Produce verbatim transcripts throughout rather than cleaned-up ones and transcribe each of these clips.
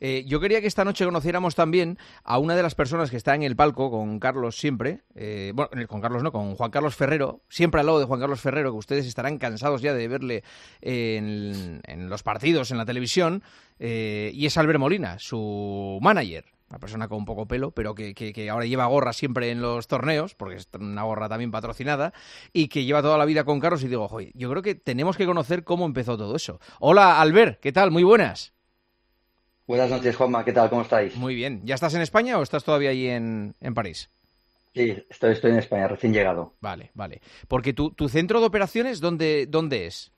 Eh, yo quería que esta noche conociéramos también a una de las personas que está en el palco con Carlos siempre, eh, bueno, con Carlos no, con Juan Carlos Ferrero, siempre al lado de Juan Carlos Ferrero, que ustedes estarán cansados ya de verle en, en los partidos, en la televisión, eh, y es Albert Molina, su manager. Una persona con poco pelo, pero que, que, que ahora lleva gorra siempre en los torneos, porque es una gorra también patrocinada, y que lleva toda la vida con Carlos. Y digo, joder, yo creo que tenemos que conocer cómo empezó todo eso. Hola, Albert, ¿qué tal? Muy buenas. Buenas noches, Juanma. ¿Qué tal? ¿Cómo estáis? Muy bien. ¿Ya estás en España o estás todavía ahí en, en París? Sí, estoy, estoy en España, recién llegado. Vale, vale. Porque tu, tu centro de operaciones, ¿dónde, dónde es?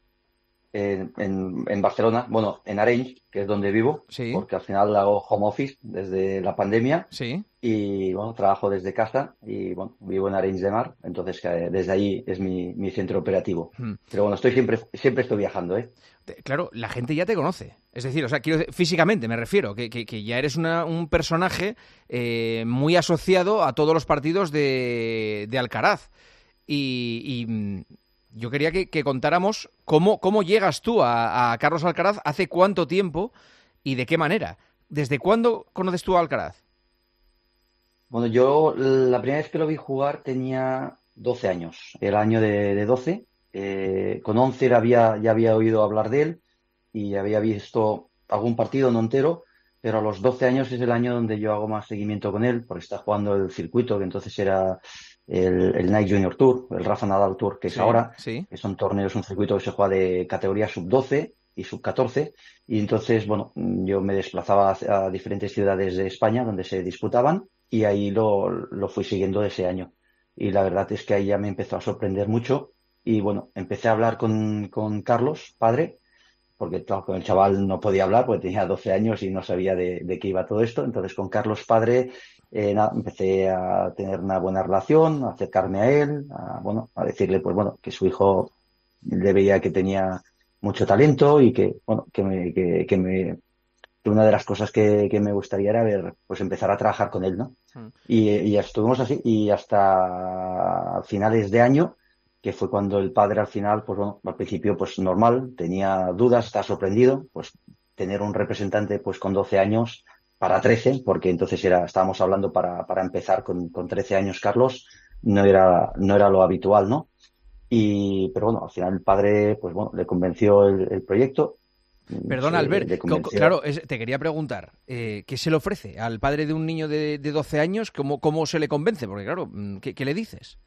En, en, en Barcelona, bueno, en Arenys, que es donde vivo, Sí, porque al final hago home office desde la pandemia sí. y, bueno, trabajo desde casa y, bueno, vivo en Arenys de Mar, entonces eh, desde ahí es mi, mi centro operativo. Hmm. Pero bueno, estoy siempre, siempre estoy viajando, ¿eh? Te- Claro, la gente ya te conoce. Es decir, o sea, quiero decir, físicamente me refiero, que, que, que ya eres una, un personaje eh, muy asociado a todos los partidos de, de Alcaraz. Y, y, mm, yo quería que, que contáramos cómo, cómo llegas tú a, a Carlos Alcaraz, hace cuánto tiempo y de qué manera. ¿Desde cuándo conoces tú a Alcaraz? Bueno, yo la primera vez que lo vi jugar tenía doce años, el año de, de doce. Eh, con once había, ya había oído hablar de él y había visto algún partido, no entero, pero a los doce años es el año donde yo hago más seguimiento con él, porque está jugando el circuito, que entonces era el, el Nike Junior Tour, el Rafa Nadal Tour, que es Sí, ahora, sí. que son torneos, un circuito que se juega de categoría sub doce y sub catorce, y entonces, bueno, yo me desplazaba a, a diferentes ciudades de España donde se disputaban, y ahí lo, lo fui siguiendo ese año. Y la verdad es que ahí ya me empezó a sorprender mucho, y bueno, empecé a hablar con, con Carlos, padre, porque claro, con el chaval no podía hablar porque tenía doce años y no sabía de, de qué iba todo esto. Entonces con Carlos padre eh, nada, empecé a tener una buena relación, a acercarme a él, a, bueno, a decirle pues bueno, que su hijo le veía que tenía mucho talento y que, bueno, que me, que, que me, que una de las cosas que, que me gustaría era ver, pues empezar a trabajar con él, ¿no? Mm. Y, y estuvimos así, y hasta finales de año, que fue cuando el padre al final, pues bueno, al principio pues normal, tenía dudas, estaba sorprendido, pues tener un representante pues con doce años para trece, porque entonces era, estábamos hablando para, para empezar con, con trece años, Carlos, no era, no era lo habitual, ¿no? Y, pero bueno, al final el padre, pues bueno, le convenció el, el proyecto, Perdona, se, Albert, le co- co- convenció. claro, es- te quería preguntar, eh, ¿qué se le ofrece al padre de un niño de, de doce años? ¿Cómo, cómo se le convence? Porque claro, mm, ¿qué, qué le dices?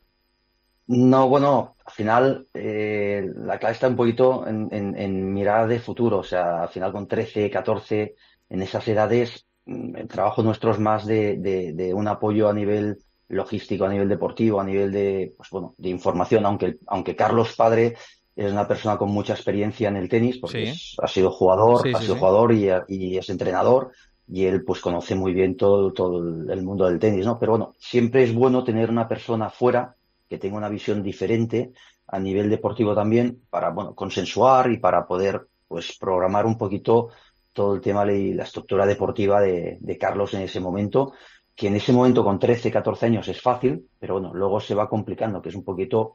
No, bueno, al final eh, la clave está un poquito en, en, en mirar de futuro, o sea, al final con trece, catorce, en esas edades, mm, el trabajo nuestro es más de, de, de un apoyo a nivel logístico, a nivel deportivo, a nivel de, pues bueno, de información, aunque, aunque Carlos padre es una persona con mucha experiencia en el tenis, porque Sí, es, ha sido jugador, sí, ha sí, sido sí. jugador y, y es entrenador, y él pues conoce muy bien todo, todo el mundo del tenis, ¿no? Pero bueno, siempre es bueno tener una persona fuera que tenga una visión diferente a nivel deportivo también para, bueno, consensuar y para poder, pues, programar un poquito todo el tema y la estructura deportiva de, de Carlos en ese momento, que en ese momento con trece, catorce años es fácil, pero bueno, luego se va complicando, que es un poquito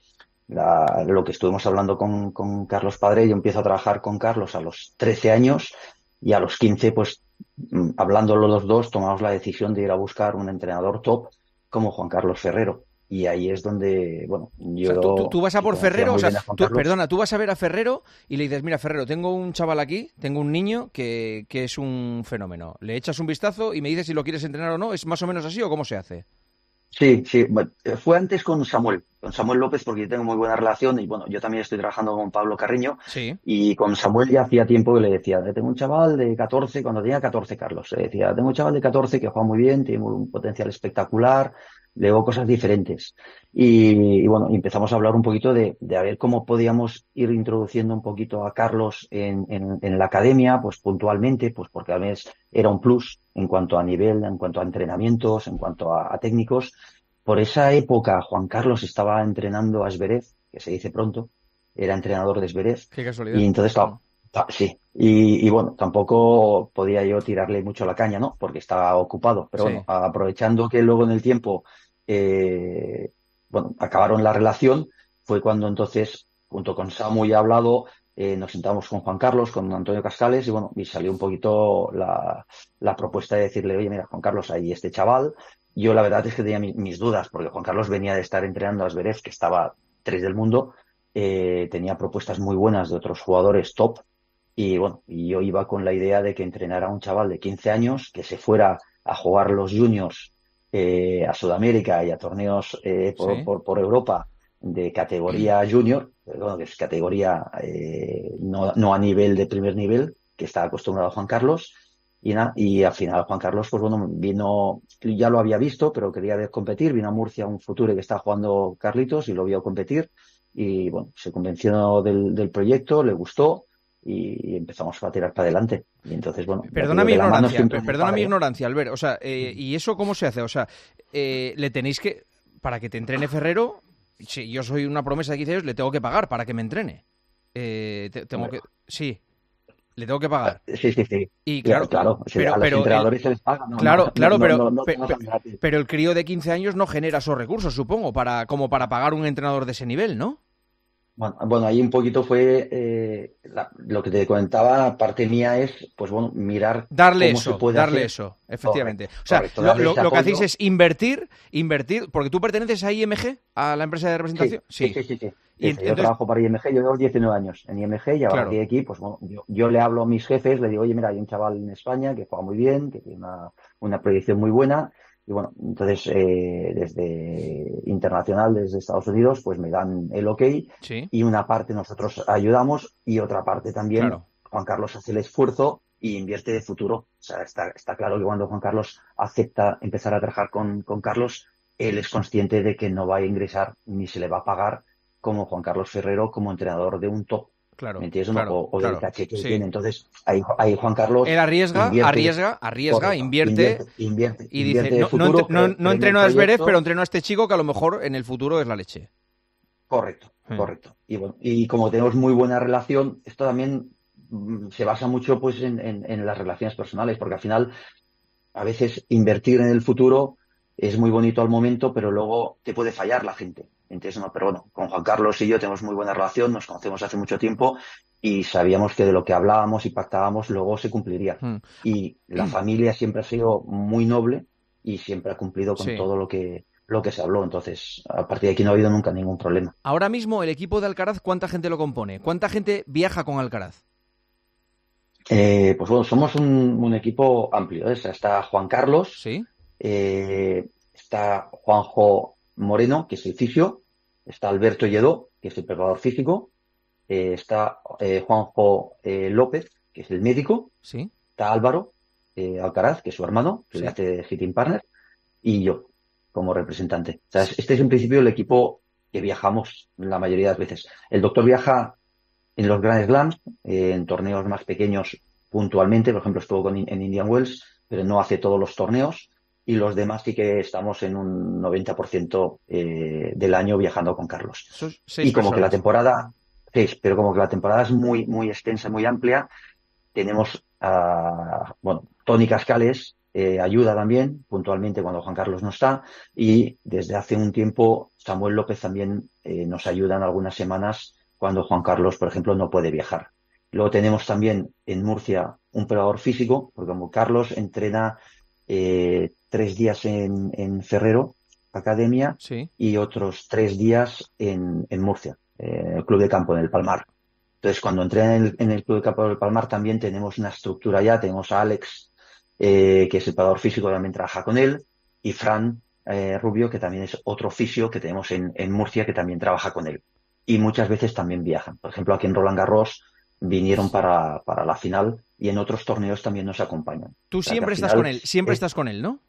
la- lo que estuvimos hablando con, con Carlos Padre. Yo empiezo a trabajar con Carlos a los trece años y a los quince, pues, mm, hablándolo los dos, tomamos la decisión de ir a buscar un entrenador top como Juan Carlos Ferrero. Y ahí es donde, bueno, O sea, tú, tú, yo tú vas a que por conocía Ferrero, o muy sea, bien a Juan tú, Carlos. perdona, tú vas a ver a Ferrero y le dices, mira, Ferrero, tengo un chaval aquí, tengo un niño que, que es un fenómeno. Le echas un vistazo y me dices si lo quieres entrenar o no. ¿Es más o menos así o cómo se hace? Sí, sí, bueno, eh, fue antes con Samuel, con Samuel López, porque yo tengo muy buena relación y bueno, yo también estoy trabajando con Pablo Carreño, Sí. y con Samuel ya hacía tiempo que le decía, "Eh, tengo un chaval de catorce", cuando tenía catorce Carlos, le decía, tengo un chaval de catorce que juega muy bien, tiene un potencial espectacular, le hago cosas diferentes. Y, y bueno, empezamos a hablar un poquito de, de a ver cómo podíamos ir introduciendo un poquito a Carlos en, en, en la academia, pues puntualmente, pues porque a veces era un plus en cuanto a nivel, en cuanto a entrenamientos, en cuanto a, a técnicos. Por esa época, Juan Carlos estaba entrenando a Zverev, que se dice pronto, era entrenador de Zverev, Qué y casualidad. entonces, Mm. claro, ta- sí, y, y bueno, tampoco podía yo tirarle mucho la caña, ¿no? Porque estaba ocupado, pero bueno, Sí. aprovechando que luego en el tiempo, eh, bueno, acabaron la relación, fue cuando entonces, junto con Samu, ya he hablado, eh, nos sentamos con Juan Carlos, con Antonio Cascales, y bueno, y salió un poquito la, la propuesta de decirle, oye, mira, Juan Carlos, ahí este chaval. Yo la verdad es que tenía mi, mis dudas, porque Juan Carlos venía de estar entrenando a Zverev, que estaba tres del mundo, eh, tenía propuestas muy buenas de otros jugadores top, y bueno, y yo iba con la idea de que entrenara a un chaval de quince años, que se fuera a jugar los juniors eh, a Sudamérica y a torneos eh, por, Sí. por, por Europa de categoría junior, bueno, que es categoría eh, no, no a nivel de primer nivel, que está acostumbrado Juan Carlos, y, na, y al final Juan Carlos, pues bueno, vino, ya lo había visto, pero quería ver competir, vino a Murcia un futuro que está jugando Carlitos y lo vio competir, y bueno, se convenció del, del proyecto, le gustó, y empezamos a tirar para adelante. Y entonces, bueno, Perdona mi ignorancia, perdona padre, mi ignorancia, Albert. O sea, eh, ¿y eso cómo se hace? O sea, eh, le tenéis que, para que te entrene Ferrero, si yo soy una promesa de quince años, le tengo que pagar para que me entrene. Eh, te, tengo que, sí, le tengo que pagar. Sí, sí, sí. Y claro, claro, pero, a los pero entrenadores el, se les paga. No, claro, no, claro, no, pero, no, no, pe, no, pe, pero el crío de quince años no genera esos recursos, supongo, para como para pagar un entrenador de ese nivel, ¿no? Bueno, bueno, ahí un poquito fue eh, la, lo que te comentaba, parte mía es, pues bueno, mirar darle cómo eso, se puede darle hacer. eso, efectivamente. Correcto, o sea, correcto, lo, lo, lo que hacéis apoyo. es invertir, invertir, porque tú perteneces a I M G, a la empresa de representación. Sí, sí, sí, sí. sí. Y Yo entonces, trabajo para I M G, yo llevo diecinueve años en I M G y ahora claro. aquí, pues bueno, yo, yo le hablo a mis jefes, le digo, oye, mira, hay un chaval en España que juega muy bien, que tiene una, una proyección muy buena. Y bueno, entonces eh, desde internacional, desde Estados Unidos, pues me dan el ok, Sí. y una parte nosotros ayudamos y otra parte también Claro. Juan Carlos hace el esfuerzo y invierte de futuro. O sea, está, está claro que cuando Juan Carlos acepta empezar a trabajar con, con Carlos, él es consciente de que no va a ingresar ni se le va a pagar como Juan Carlos Ferrero como entrenador de un top. Claro, ¿Me entiendes? claro, O, o claro, del caché que sí. tiene. Entonces, ahí, ahí Juan Carlos él arriesga, invierte, arriesga, arriesga, correcto, invierte, invierte, invierte, y invierte dice, de no, futuro, no, no, cree, no cree entreno a en el Zverev, proyecto. pero entreno a este chico que a lo mejor en el futuro es la leche. Correcto, Hmm. correcto. Y bueno, y como tenemos muy buena relación, esto también mm, se basa mucho pues en, en, en las relaciones personales, porque al final a veces invertir en el futuro es muy bonito al momento, pero luego te puede fallar la gente. Entonces, no, pero bueno, con Juan Carlos y yo tenemos muy buena relación, nos conocemos hace mucho tiempo y sabíamos que de lo que hablábamos y pactábamos luego se cumpliría. Hmm. Y la familia siempre ha sido muy noble y siempre ha cumplido con Sí. todo lo que, lo que se habló. Entonces, a partir de aquí no ha habido nunca ningún problema. Ahora mismo el equipo de Alcaraz, ¿cuánta gente lo compone? ¿Cuánta gente viaja con Alcaraz? Eh, pues bueno, somos un, un equipo amplio, ¿eh? O sea, está Juan Carlos, Sí. eh, está Juanjo Moreno, que es el fisio, está Alberto Lledó, que es el preparador físico, eh, está eh, Juanjo eh, López, que es el médico, Sí. está Álvaro eh, Alcaraz, que es su hermano, que Sí. le hace de hitting partner, y yo como representante. O sea, este es en principio el equipo que viajamos la mayoría de las veces. El doctor viaja en los Grand Slams, eh, en torneos más pequeños puntualmente, por ejemplo, estuvo con, en Indian Wells, pero no hace todos los torneos, y los demás sí que estamos en un noventa por ciento eh, del año viajando con Carlos. Sos seis Y como personas. que la temporada, seis, pero como que la temporada es muy, muy extensa, muy amplia, tenemos a, bueno, Tony Cascales, eh, ayuda también puntualmente cuando Juan Carlos no está, y desde hace un tiempo Samuel López también eh, nos ayuda en algunas semanas cuando Juan Carlos, por ejemplo, no puede viajar. Luego tenemos también en Murcia un preparador físico, porque como Carlos entrena eh, tres días en, en Ferrero Academia Sí. y otros tres días en, en Murcia, eh, el Club de Campo, en el Palmar. Entonces, cuando entrena en el, en el Club de Campo del Palmar también tenemos una estructura ya, tenemos a Alex, eh, que es el preparador físico, también trabaja con él, y Fran eh, Rubio, que también es otro fisio que tenemos en, en Murcia, que también trabaja con él. Y muchas veces también viajan. Por ejemplo, aquí en Roland Garros vinieron para, para la final y en otros torneos también nos acompañan. Tú O sea, siempre que al estás final con él, siempre es- estás con él, ¿no?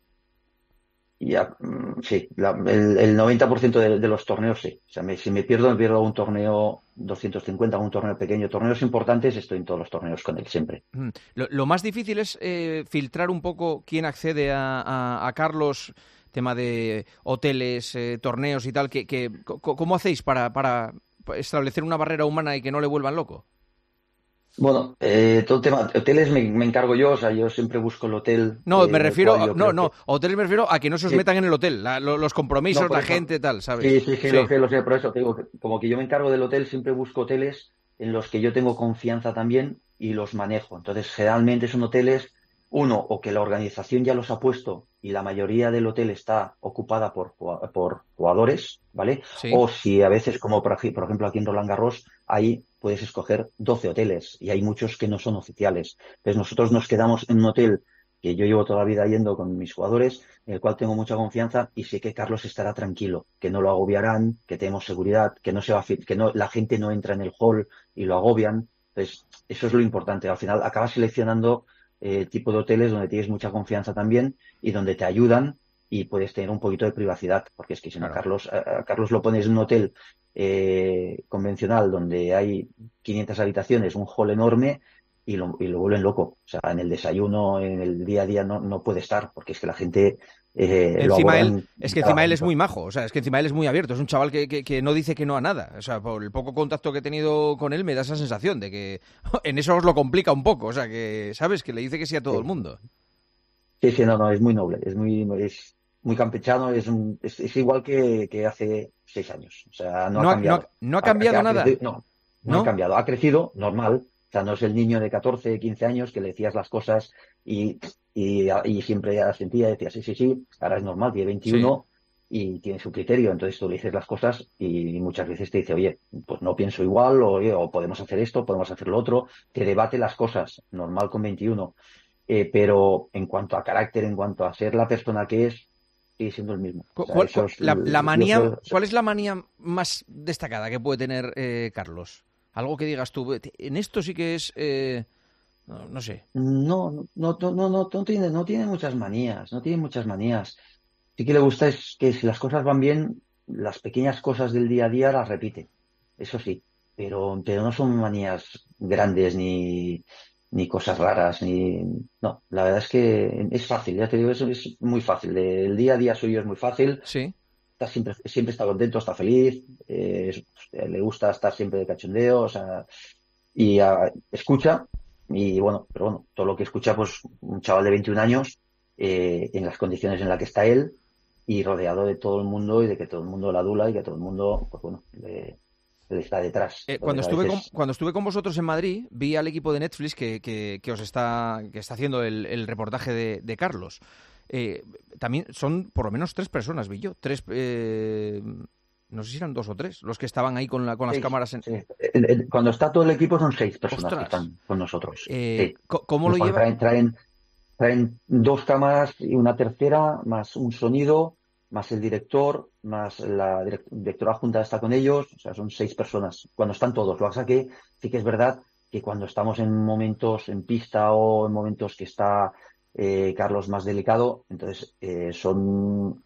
Ya, mm, sí, la- el, el noventa por ciento de, de los torneos sí. O sea, me- si me pierdo, me pierdo un torneo doscientos cincuenta, un torneo pequeño, torneos importantes, estoy en todos los torneos con él siempre. Mm. Lo, lo más difícil es eh, filtrar un poco quién accede a, a- a Carlos, tema de hoteles, eh, torneos y tal. Que, que, co- ¿Cómo hacéis para, para establecer una barrera humana y que no le vuelvan loco? Bueno, eh, todo el tema, hoteles me, me encargo yo, o sea, yo siempre busco el hotel. No, eh, me en el refiero, cual a- yo no, creo no, que- hoteles me refiero a que no se os Sí. metan en el hotel, la- lo- los compromisos, No, por la eso- gente, tal, Sí, ¿sabes? sí, sí, lo sé, lo sé, por eso te digo, que como que yo me encargo del hotel, siempre busco hoteles en los que yo tengo confianza también y los manejo. Entonces, generalmente son hoteles, uno, o que la organización ya los ha puesto y la mayoría del hotel está ocupada por, por jugadores, ¿vale? Sí. O si a veces, como por, ej- por ejemplo aquí en Roland Garros, ahí puedes escoger doce hoteles y hay muchos que no son oficiales. Entonces, nosotros nos quedamos en un hotel que yo llevo toda la vida yendo con mis jugadores, en el cual tengo mucha confianza y sé que Carlos estará tranquilo, que no lo agobiarán, que tenemos seguridad, que no se va a fi- que no, la gente no entra en el hall y lo agobian. Entonces, eso es lo importante. Al final acabas seleccionando eh, tipo de hoteles donde tienes mucha confianza también y donde te ayudan y puedes tener un poquito de privacidad, porque es que si no, Claro. Carlos, a, a Carlos lo pones en un hotel eh, convencional donde hay quinientas habitaciones, un hall enorme y lo, y lo vuelven loco. O sea, en el desayuno, en el día a día no, no puede estar, porque es que la gente eh, lo Encima él, abordan es en que cada encima él es momento. muy majo, o sea, es que encima él es muy abierto, es un chaval que, que, que no dice que no a nada. O sea, por el poco contacto que he tenido con él me da esa sensación de que en eso os lo complica un poco, o sea, que, ¿sabes? Que le dice que sí a todo el Sí, mundo. sí, sí, no, no, es muy noble, es muy, es muy campechano, es, un- es, es igual que, que hace seis años. O sea, no ha No ha, no ha- cambiado. no ha Ha, ha- cambiado ha crecido, nada, no, no ha ¿no? cambiado. Ha crecido normal. O sea, no es el niño de catorce quince años que le decías las cosas y, y, y siempre ya sentía, decía, sí, sí, sí, ahora es normal, tiene Sí. veintiuno y tiene su criterio. Entonces tú le dices las cosas y muchas veces te dice, oye, pues no pienso igual, o, oye, o podemos hacer esto, podemos hacer lo otro. Te debate las cosas, normal con veintiuno. Eh, pero en cuanto a carácter, en cuanto a ser la persona que es, sigue siendo el mismo. O Cu- sea, cuál- eso cuál- es, la, la yo manía, creo, ¿cuál es la manía más destacada que puede tener eh, Carlos? Algo que digas tú, en esto sí que es, eh, no, no sé. no, no, no, no, no, no tiene, no tiene muchas manías, no tiene muchas manías. Sí que le gusta es que si las cosas van bien, las pequeñas cosas del día a día las repite. Eso sí, pero, pero no son manías grandes ni, ni cosas raras, ni, no, la verdad es que es fácil, ya te digo, eso es muy fácil. El día a día suyo es muy fácil. Sí. Está siempre, siempre está contento, está feliz, eh, es- le gusta estar siempre de cachondeo, o sea, y ah, escucha, y bueno, pero bueno, todo lo que escucha, pues un chaval de veintiún años, eh, en las condiciones en las que está él, y rodeado de todo el mundo, y de que todo el mundo la adula, y que todo el mundo, pues bueno, le, le está detrás. Eh, cuando Entonces a estuve con, veces, cuando estuve con vosotros en Madrid, vi al equipo de Netflix que, que- que os está, que está haciendo el, el reportaje de, de Carlos. Eh, también son por lo menos tres personas, vi yo. Tres, eh, no sé si eran dos o tres, los que estaban ahí con, la, con las seis, cámaras en... sí. El- el- cuando está todo el equipo son seis personas que ¡Ostras! están con nosotros. Eh, Sí. co- ¿cómo lo Porque lleva? traen, traen Traen dos cámaras y una tercera, más un sonido, más el director, más la direct- directora junta está con ellos, o sea, son seis personas. Cuando están todos, lo que pasa que sí que es verdad que cuando estamos en momentos en pista o en momentos que está eh, Carlos más delicado, entonces eh, son,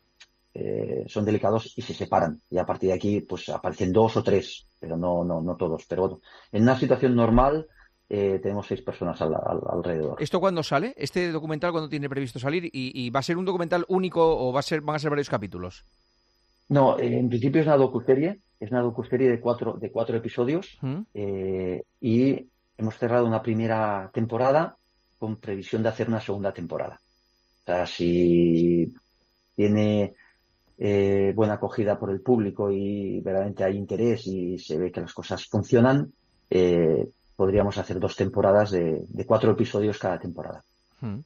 eh, son delicados y se separan. Y a partir de aquí, pues aparecen dos o tres, pero no, no, no todos. Pero bueno, en una situación normal eh, tenemos seis personas al- al- alrededor. ¿Esto cuándo sale? ¿Este documental cuándo tiene previsto salir? ¿Y, y va a ser un documental único o va a ser, van a ser varios capítulos? No, eh, en principio es una docuserie, es una docuserie de cuatro, de cuatro episodios, ¿Mm? eh, y hemos cerrado una primera temporada con previsión de hacer una segunda temporada. O sea, si tiene eh, buena acogida por el público y verdaderamente hay interés y se ve que las cosas funcionan, eh, podríamos hacer dos temporadas de, de cuatro episodios cada temporada. ¿Mm?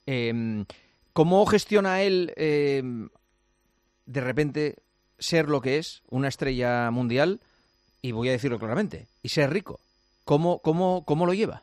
Eh, ¿Cómo gestiona él eh, de repente ser lo que es, una estrella mundial, y voy a decirlo claramente, y ser rico? ¿Cómo, cómo, cómo lo lleva?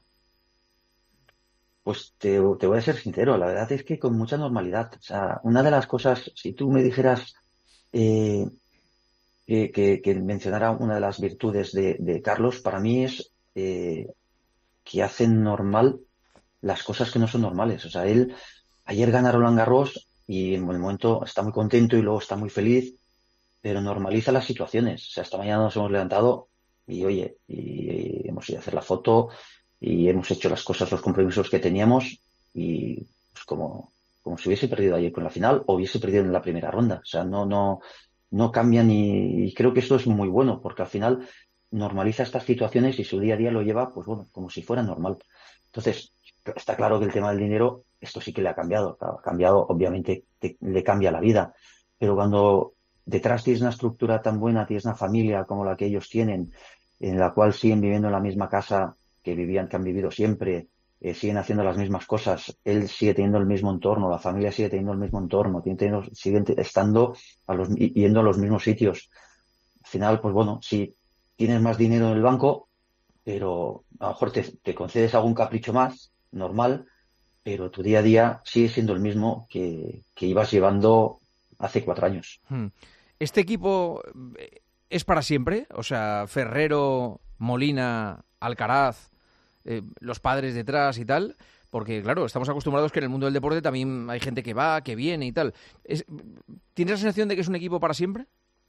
Pues te, te voy a ser sincero, la verdad es que con mucha normalidad. O sea, una de las cosas, si tú me dijeras eh, que, que- que mencionara una de las virtudes de, de Carlos, para mí es eh, que hace normal las cosas que no son normales. O sea, él ayer gana Roland Garros y en el momento está muy contento y luego está muy feliz, pero normaliza las situaciones. O sea, esta mañana nos hemos levantado y oye, y, hemos ido a hacer la foto y hemos hecho las cosas, los compromisos que teníamos y pues como, como si hubiese perdido ayer con la final o hubiese perdido en la primera ronda. O sea, no, no, no cambia ni, y creo que esto es muy bueno porque al final normaliza estas situaciones y su día a día lo lleva, pues bueno, como si fuera normal. Entonces, está claro que el tema del dinero, esto sí que le ha cambiado. Ha cambiado, obviamente, te- le cambia la vida. Pero cuando detrás tienes una estructura tan buena, tienes una familia como la que ellos tienen, en la cual siguen viviendo en la misma casa que vivían, que han vivido siempre, eh, siguen haciendo las mismas cosas, él sigue teniendo el mismo entorno, la familia sigue teniendo el mismo entorno, tiene- teniendo- siguen te- estando a los, y- yendo a los mismos sitios. Al final, pues bueno, si tienes más dinero en el banco, pero a lo mejor te, te concedes algún capricho más, normal, pero tu día a día sigue siendo el mismo que, que ibas llevando hace cuatro años. Hmm. ¿Este equipo eh, es para siempre? O sea, Ferrero, Molina, Alcaraz, eh, los padres detrás y tal. Porque, claro, estamos acostumbrados que en el mundo del deporte también hay gente que va, que viene y tal. Es- ¿Tienes la sensación de que es un equipo para siempre?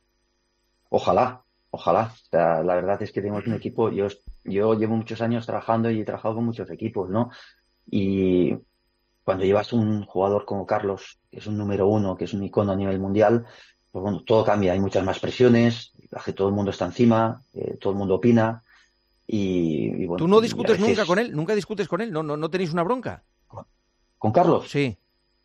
Ojalá, ojalá. O sea, la verdad es que tenemos un equipo, yo, yo llevo muchos años trabajando y he trabajado con muchos equipos, ¿no? Y cuando llevas un jugador como Carlos, que es un número uno, que es un icono a nivel mundial, pues bueno, todo cambia, hay muchas más presiones, la gente- todo el mundo está encima, eh, todo el mundo opina y, y ¿Tú bueno, no y a discutes nunca con veces él? ¿Nunca discutes con él? ¿No, no, no tenéis una bronca? con, con Carlos. Sí.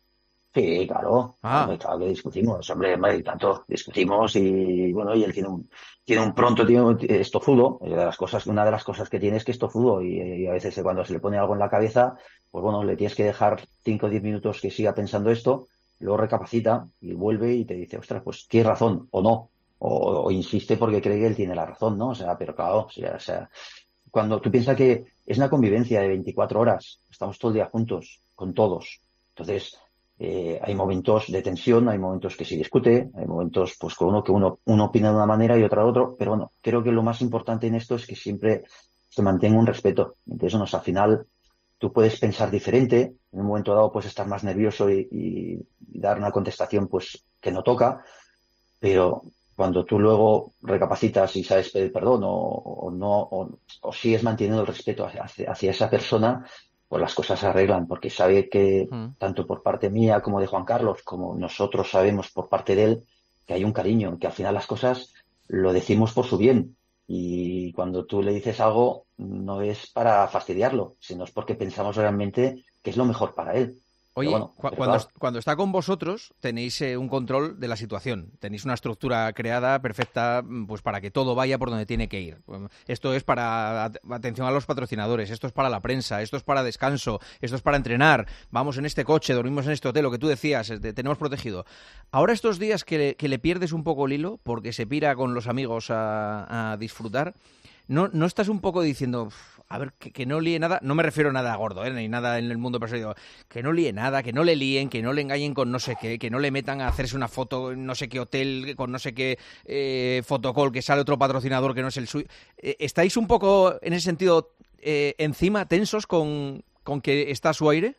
Sí, claro, claro, Ah. claro que discutimos, hombre, hombre, y tanto discutimos y bueno, y él tiene un, tiene un pronto, tiene un, es tozudo, y de las cosas, una de las cosas que tiene es que es tozudo y, y a veces cuando se le pone algo en la cabeza, pues bueno, le tienes que dejar cinco o diez minutos que siga pensando esto, luego recapacita y vuelve y te dice, ostras, pues tienes razón o no, o, o insiste porque cree que él tiene la razón, ¿no? O sea, pero claro, o sea, o sea, cuando tú piensas que es una convivencia de veinticuatro horas, estamos todo el día juntos, con todos. Entonces, eh, hay momentos de tensión, hay momentos que se discute, hay momentos pues con uno que uno, uno opina de una manera y otra de otro, pero bueno, creo que lo más importante en esto es que siempre se mantenga un respeto. Entonces, no, al final, tú puedes pensar diferente, en un momento dado puedes estar más nervioso y, y dar una contestación pues que no toca, pero cuando tú luego recapacitas y sabes pedir perdón o, o no, o, o sigues manteniendo el respeto hacia, hacia esa persona, pues las cosas se arreglan, porque sabe que Mm. tanto por parte mía como de Juan Carlos, como nosotros sabemos por parte de él, que hay un cariño, que al final las cosas lo decimos por su bien. Y cuando tú le dices algo, no es para fastidiarlo, sino es porque pensamos realmente que es lo mejor para él. Pero Oye, bueno, cu- pero cuando, claro, cuando está con vosotros tenéis eh, un control de la situación, tenéis una estructura creada perfecta mm, pues para que todo vaya por donde tiene que ir. Um, Esto es para at- atención a los patrocinadores, esto es para la prensa, esto es para descanso, esto es para entrenar, vamos en este coche, dormimos en este hotel, lo que tú decías, es de- tenemos protegido. Ahora estos días que le, que le pierdes un poco el hilo porque se pira con los amigos a, a disfrutar, ¿no, no estás un poco diciendo, "Uf, a ver, que, que no líe nada"? No me refiero a nada gordo, ¿eh? Ni nada en el mundo personal. Que no líe nada, que no le líen, que no le engañen con no sé qué, que no le metan a hacerse una foto en no sé qué hotel, con no sé qué eh, fotocall, que sale otro patrocinador que no es el suyo. Eh, ¿Estáis un poco, en ese sentido, eh, encima, tensos con, con que está a su aire?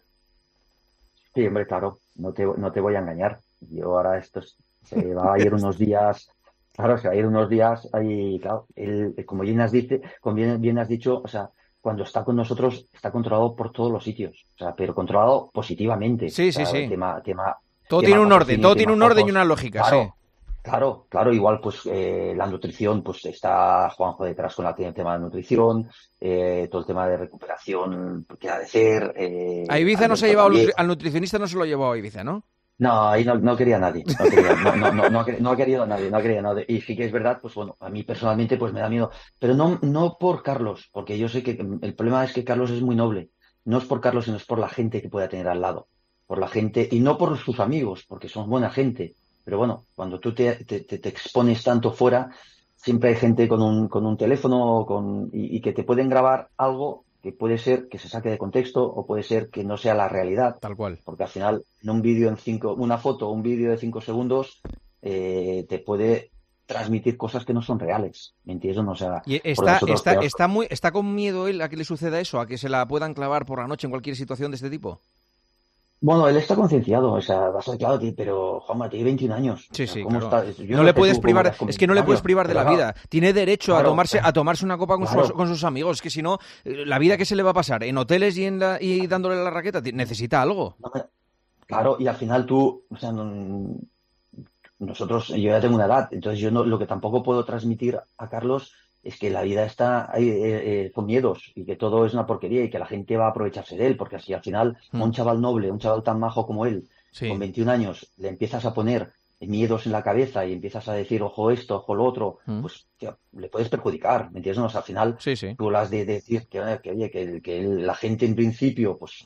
sí, hombre, claro, no te, no te voy a engañar. Yo ahora esto es- se va a ir unos días, claro, se va a ir unos días ahí, claro, él, como bien has dice, como bien, bien has dicho, o sea, cuando está con nosotros está controlado por todos los sitios, o sea, pero controlado positivamente, o Sí, sí, sea, sí. tema, tema, Todo tiene tema un orden, patrocinio, todo tiene tema un orden y fotos, una lógica, sí. claro, claro, claro, igual pues eh, la nutrición, pues está Juanjo detrás con la- el tema de nutrición, eh, todo el tema de recuperación que ha de ser, A eh, Ibiza no se ha Alberto llevado, al también. nutri- al nutricionista no se lo ha llevado a Ibiza, ¿no? No, ahí no, no quería nadie, no quería, no, no, no, no, ha quer- no ha querido nadie, no ha querido nadie. Y sí que es verdad, pues bueno, a mí personalmente pues me da miedo, pero no, no por Carlos, porque yo sé que el problema es que Carlos es muy noble. No es por Carlos, sino es por la gente que pueda tener al lado, por la gente, y no por sus amigos, porque son buena gente. Pero bueno, cuando tú te, te, te- te expones tanto fuera, siempre hay gente con un, con un teléfono con, y, y que te pueden grabar algo que puede ser que se saque de contexto o puede ser que no sea la realidad Tal cual. porque al final en un vídeo en cinco, una foto o un vídeo de cinco segundos eh, te puede transmitir cosas que no son reales, ¿me entiendes? O sea, Y porque está, nosotros está, tenemos... está, muy, está con miedo él a que le suceda eso, a que se la puedan clavar por la noche en cualquier situación de este tipo. Bueno, él está concienciado, o sea, vas a claro, tío, pero Juanma, tiene veintiún años, o Sí, sea, sí, ¿cómo claro. está? Yo No no le sé puedes tú cómo privar, eras con es que no veintiún le puedes años, privar de pero la claro, vida. Tiene derecho a claro, tomarse, a tomarse una copa con sus, claro, con sus amigos. Es que si no, eh, la vida que se le va a pasar en hoteles y en la, y dándole la raqueta, ti- necesita algo. no me- claro, y al final tú, o sea, no- nosotros, yo ya tengo una edad, entonces yo no, lo que tampoco puedo transmitir a Carlos es que la vida está ahí, eh, eh, con miedos y que todo es una porquería y que la gente va a aprovecharse de él, porque así al final a Mm, un chaval noble, un chaval tan majo como él, con sí. veintiún años, le empiezas a poner miedos en la cabeza y empiezas a decir, ojo esto, ojo lo otro, Mm. pues tío, le puedes perjudicar, ¿me entiendes? No, o sea, al final Sí, sí. tú las de decir que, oye, que, oye, que, que la gente en principio, pues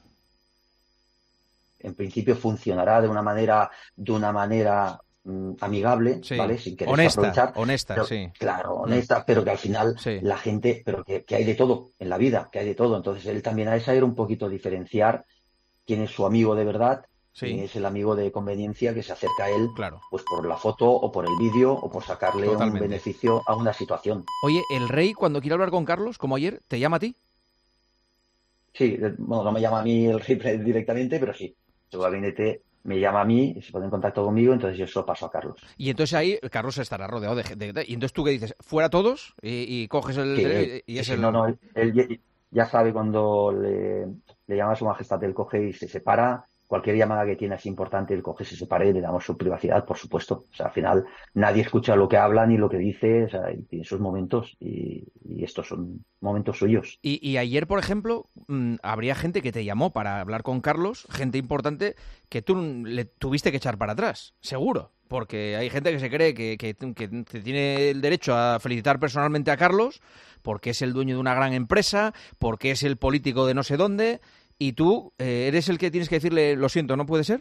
en principio funcionará de una manera, de una manera mm, amigable, Sí. ¿vale? Sin quererse Honesta, aprovechar. honesta, Pero, sí. claro, Mm. honesta, pero que al final Sí. la gente, pero que, que hay de todo en la vida, que hay de todo. Entonces él también ha de saber un poquito diferenciar quién es su amigo de verdad, quién Sí, es el amigo de conveniencia que se acerca a él, claro. pues por la foto o por el vídeo o por sacarle un Totalmente. beneficio a una situación. Oye, ¿el rey cuando quiere hablar con Carlos, como ayer, te llama a ti? Sí, eh, bueno, no me llama a mí el jefe directamente, pero sí, su gabinete me llama a mí y se pone en contacto conmigo, entonces yo se lo paso a Carlos. Y entonces ahí Carlos estará rodeado de gente. Y entonces tú qué dices, fuera todos y, y coges el Sí, teléfono y sí, es sí, el... no, no, él, él ya ya sabe cuando le, le llama a su majestad, él coge y se separa. Cualquier llamada que tiene es importante, él coge, se separa y le damos su privacidad, por supuesto. O sea, al final nadie escucha lo que habla ni lo que dice, o sea, y tiene sus momentos y, y estos son momentos suyos. Y, y ayer, por ejemplo, mm, habría gente que te llamó para hablar con Carlos, gente importante, que tú le tuviste que echar para atrás, seguro. Porque hay gente que se cree que, que, que tiene el derecho a felicitar personalmente a Carlos, porque es el dueño de una gran empresa, porque es el político de no sé dónde, y tú eh, eres el que tienes que decirle, lo siento, ¿no puede ser?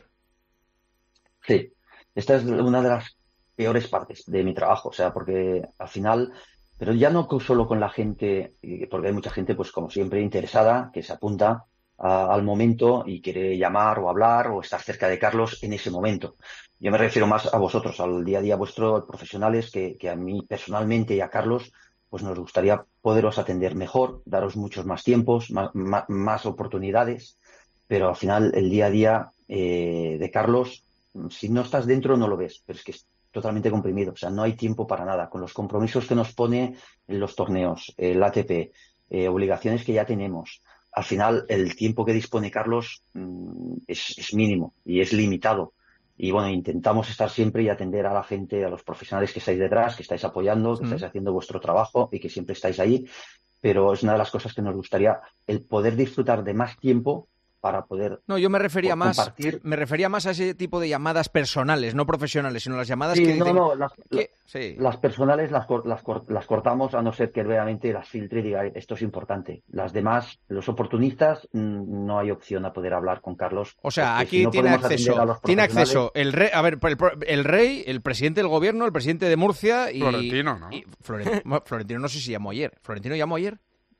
Sí, esta es una de las peores partes de mi trabajo, o sea, porque al final, pero ya no co- solo con la gente, y- porque hay mucha gente, pues como siempre, interesada, que se apunta a- al momento y quiere llamar o hablar o estar cerca de Carlos en ese momento. Yo me refiero más a vosotros, al día a día vuestro, profesionales, que, que a mí personalmente y a Carlos, pues nos gustaría poderos atender mejor, daros muchos más tiempos, más, más, más oportunidades, pero al final el día a día eh, de Carlos, si no estás dentro no lo ves, pero es que es totalmente comprimido, o sea, no hay tiempo para nada, con los compromisos que nos pone en los torneos, el A T P, eh, obligaciones que ya tenemos. Al final, el tiempo que dispone Carlos mm, es, es mínimo y es limitado. Y bueno, intentamos estar siempre y atender a la gente, a los profesionales que estáis detrás, que estáis apoyando, que Mm. estáis haciendo vuestro trabajo y que siempre estáis ahí. Pero es una de las cosas que nos gustaría, el poder disfrutar de más tiempo para poder No, yo me refería por más, compartir. me refería más a ese tipo de llamadas personales, no profesionales, sino las llamadas que Sí, no, dicen no, las, la- que sí. las personales las, cor- las, cor- las cortamos a no ser que realmente las filtre y diga esto es importante. Las demás, los oportunistas, mm, no hay opción a poder hablar con Carlos, O sea, porque si aquí no tiene podemos atender acceso, a los tiene profesionales, acceso el rey, a ver, el, pro- el rey, el presidente del gobierno, el presidente de Murcia y Florentino, ¿no? y Florentino, Florentino no sé si llamó ayer. ¿Florentino llamó ayer?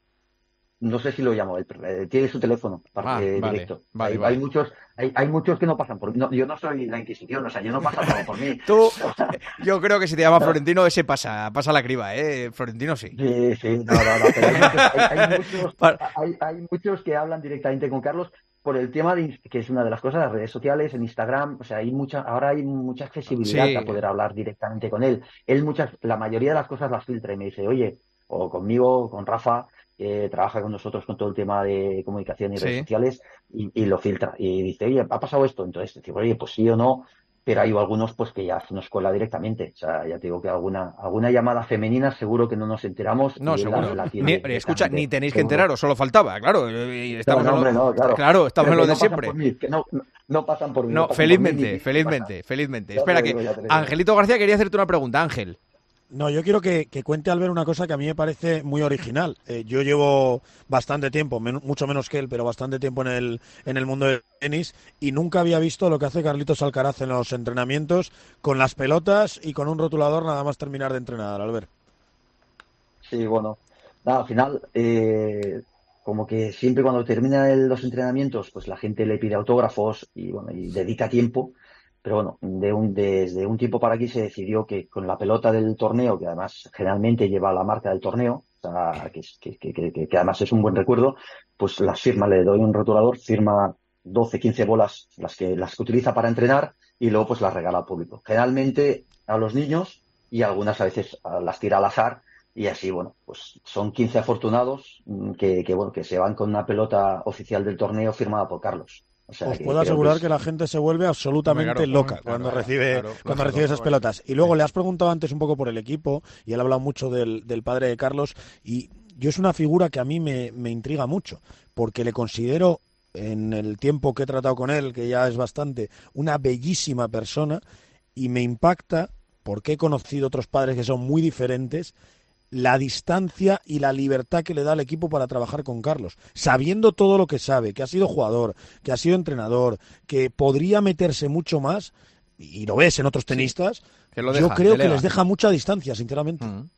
no sé si lo llamo, él eh, tiene su teléfono par- Ah, eh, vale, directo. vale, Hay, hay vale. muchos, hay, hay muchos que no pasan por mí. No, yo no soy la Inquisición, o sea, yo no pasa todo por mí. Tú, yo creo que si te llama Florentino, ese pasa, pasa la criba, ¿eh? Florentino sí. Sí, sí, no, no, no, pero hay muchos, hay, hay muchos, Pa- hay, hay muchos que hablan directamente con Carlos por el tema de, que es una de las cosas, las redes sociales, en Instagram, o sea, hay mucha, ahora hay mucha accesibilidad Sí, a poder hablar directamente con él. Él muchas, la mayoría de las cosas las filtra y me dice, oye, o conmigo, o con Rafa, que trabaja con nosotros con todo el tema de comunicación y redes sí. sociales, y, y lo filtra. Y dice, oye, ¿ha pasado esto? Entonces, digo, oye, pues sí o no, pero hay algunos pues que ya se nos cuela directamente. O sea, ya te digo que alguna, alguna llamada femenina seguro que no nos enteramos No, y él la, seguro. la Ni- atiende escucha, ni directamente, tenéis que seguro. enteraros, solo faltaba, claro. y No, Estamos no, en lo, hombre, no, está- claro. claro, estamos Pero en que lo de no pasan siempre. por mí, que no, no, no pasan por mí, No, no pasan por mí, ni- felizmente, ni felizmente, pasa. felizmente. Ya te Espera lo que digo, ya te lo digo. Angelito García quería hacerte una pregunta, Ángel. No, yo quiero que, que cuente Albert una cosa que a mí me parece muy original. Eh, yo llevo bastante tiempo, men- mucho menos que él, pero bastante tiempo en el, en el mundo del tenis y nunca había visto lo que hace Carlitos Alcaraz en los entrenamientos con las pelotas y con un rotulador nada más terminar de entrenar, Albert. Sí, bueno, nada, al final, eh, como que siempre cuando termina el- los entrenamientos, pues la gente le pide autógrafos y bueno, y dedica tiempo. Pero bueno, de un, desde un tiempo para aquí se decidió que con la pelota del torneo, que además generalmente lleva la marca del torneo, o sea, que, es- que, que, que, que- que además es un buen recuerdo, pues las firma, le doy un rotulador, firma doce, quince bolas, las que, las que utiliza para entrenar, y luego pues las regala al público. Generalmente a los niños y algunas a veces a- las tira al azar, y así, bueno, pues son quince afortunados mm, que, que, bueno, que se van con una pelota oficial del torneo firmada por Carlos. O sea, Os que puedo creo que asegurar es- que la gente se vuelve absolutamente Hombre, claro, loca claro, cuando claro, recibe claro, cuando lógico, recibe esas claro. pelotas. Y luego le has preguntado antes un poco por el equipo y él ha hablado mucho del, del padre de Carlos y yo es una figura que a mí me, me intriga mucho porque le considero en el tiempo que he tratado con él, que ya es bastante, una bellísima persona y me impacta, porque he conocido otros padres que son muy diferentes, la distancia y la libertad que le da al equipo para trabajar con Carlos, sabiendo todo lo que sabe, que ha sido jugador, que ha sido entrenador, que podría meterse mucho más, y lo ves en otros tenistas, sí, que lo deja, yo creo que les deja mucha distancia, sinceramente. Uh-huh.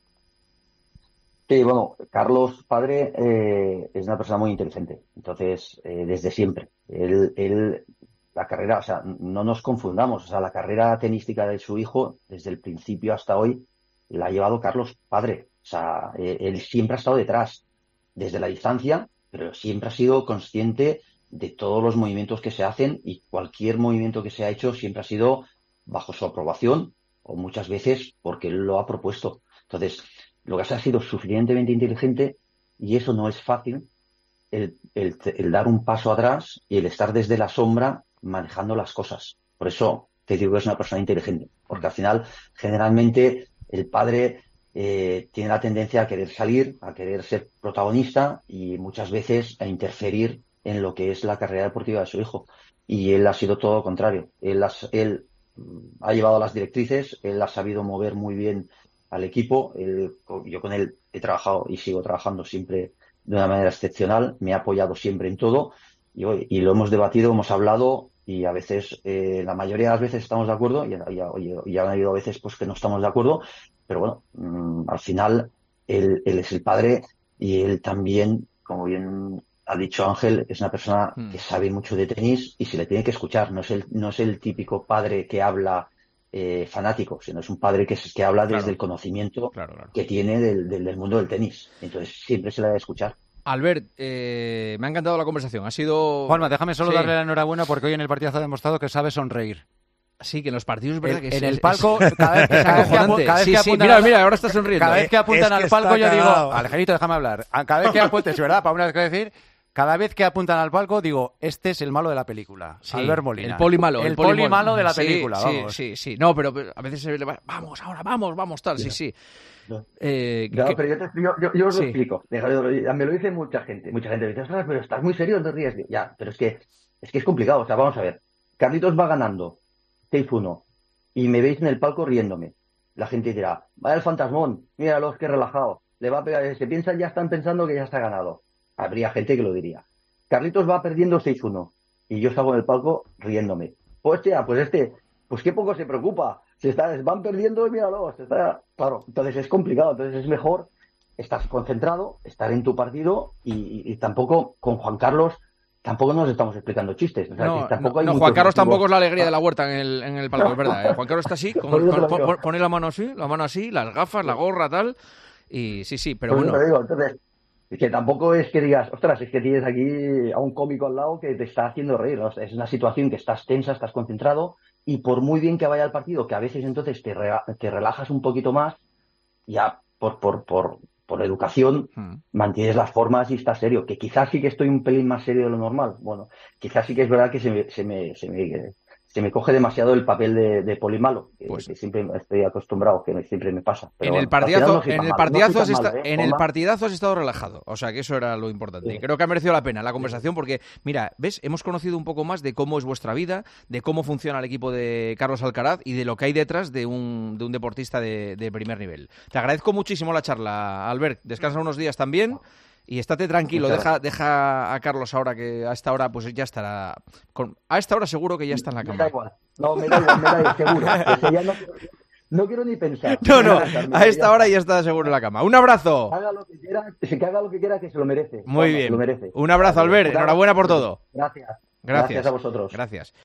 Sí, bueno, Carlos, padre, eh, es una persona muy inteligente, entonces, eh, desde siempre, él, él, la carrera, o sea, no nos confundamos, o sea, la carrera tenística de su hijo, desde el principio hasta hoy, la ha llevado Carlos, padre. O sea, él siempre ha estado detrás, desde la distancia, pero siempre ha sido consciente de todos los movimientos que se hacen y cualquier movimiento que se ha hecho siempre ha sido bajo su aprobación o muchas veces porque él lo ha propuesto. Entonces, lo que ha sido suficientemente inteligente y eso no es fácil, el, el, el dar un paso atrás y el estar desde la sombra manejando las cosas. Por eso te digo que es una persona inteligente, porque al final, generalmente, el padre... Eh, tiene la tendencia a querer salir, a querer ser protagonista y muchas veces a interferir en lo que es la carrera deportiva de su hijo. Y él ha sido todo lo contrario. Él, has, él ha llevado las directrices, él ha sabido mover muy bien al equipo. Él, yo con él he trabajado y sigo trabajando siempre de una manera excepcional. Me ha apoyado siempre en todo y, y lo hemos debatido, hemos hablado y a veces, eh, la mayoría de las veces estamos de acuerdo y, y, y han habido veces pues que no estamos de acuerdo. Pero bueno, mmm, al final él, él es el padre y él también, como bien ha dicho Ángel, es una persona mm. que sabe mucho de tenis y se le tiene que escuchar. No es el, no es el típico padre que habla eh, fanático, sino es un padre que, que habla claro. desde el conocimiento claro, claro. que tiene del, del, del mundo del tenis. Entonces siempre se le debe escuchar. Albert, eh, me ha encantado la conversación. Ha sido... Juanma, déjame solo sí. darle la enhorabuena porque hoy en el partido ha demostrado que sabe sonreír. Sí, que en los partidos es verdad el, que en es, el palco es, cada vez, cada vez que, apu- cada vez sí, que sí, apuntan mira, al, mira, ahora está sonriendo. Cada ¿eh? vez que apuntan es que al palco yo digo, cagado. Alejerito, déjame hablar. Cada vez que apuntan, es verdad, para una vez que decir, cada vez que apuntan al palco digo, este es el malo de la película, sí, Albert Molina. El poli malo, el, el poli, poli malo de la sí, película, sí, vamos. Sí, sí, sí, no, pero, pero a veces se le va, vamos, ahora, vamos, vamos, tal, sí, sí. No. Eh, no, que... pero yo, te, yo, yo, yo os sí. lo explico. Me lo dice mucha gente. Mucha gente me dice, ostras, pero estás muy serio, no te ríes. Ya, pero es que, es que es complicado. O sea, vamos a ver. Carlitos va ganando seis uno y me veis en el palco riéndome. La gente dirá, vaya el fantasmón, míralos, qué relajado. Le va a pegar, se piensan, ya están pensando que ya está ganado. Habría gente que lo diría. Carlitos va perdiendo seis uno y yo salgo en el palco riéndome. Pues ya, pues este, pues qué poco se preocupa. Se está, van perdiendo y míralo, se está, claro, entonces es complicado, entonces es mejor estar concentrado, estar en tu partido y, y, y tampoco con Juan Carlos tampoco nos estamos explicando chistes. O sea, no, que tampoco no, hay no Juan Carlos motivos. tampoco es la alegría de la huerta en el, en el palco, es verdad. ¿eh? Juan Carlos está así, con, con, con, con, pone la mano así, la mano así, las gafas, la gorra, tal, y sí, sí, pero pues bueno. Te digo, entonces, es que tampoco es que digas, ostras, es que tienes aquí a un cómico al lado que te está haciendo reír, ¿no? O sea, es una situación que estás tensa, estás concentrado, y por muy bien que vaya el partido, que a veces entonces te, re- te relajas un poquito más, ya por, por, por, por educación hmm. mantienes las formas y estás serio, que quizás sí que estoy un pelín más serio de lo normal. Bueno, quizás sí que es verdad que se me, se me, se me, se me coge demasiado el papel de, de polimalo, que, pues, que siempre estoy acostumbrado, que siempre me pasa. Pero en bueno, el partidazo, no en el partidazo, no has, esta, malo, ¿eh? en el partidazo has estado relajado, o sea que eso era lo importante. Sí. Y creo que ha merecido la pena la conversación porque, mira, ves, hemos conocido un poco más de cómo es vuestra vida, de cómo funciona el equipo de Carlos Alcaraz y de lo que hay detrás de un, de un deportista de, de primer nivel. Te agradezco muchísimo la charla, Albert. Descansa unos días también. Y estate tranquilo, deja, deja a Carlos ahora que a esta hora pues ya estará... Con, a esta hora seguro que ya está en la cama. Me da igual, no, me da igual, me da igual, seguro. Ese ya no, no quiero ni pensar. No, no, a esta hora ya está seguro en la cama. ¡Un abrazo! Haga lo que quiera, que haga lo que quiera, que se lo merece. Muy Vamos, bien. Lo merece. Un abrazo, Albert. Enhorabuena por todo. Gracias. Gracias. Gracias a vosotros. Gracias.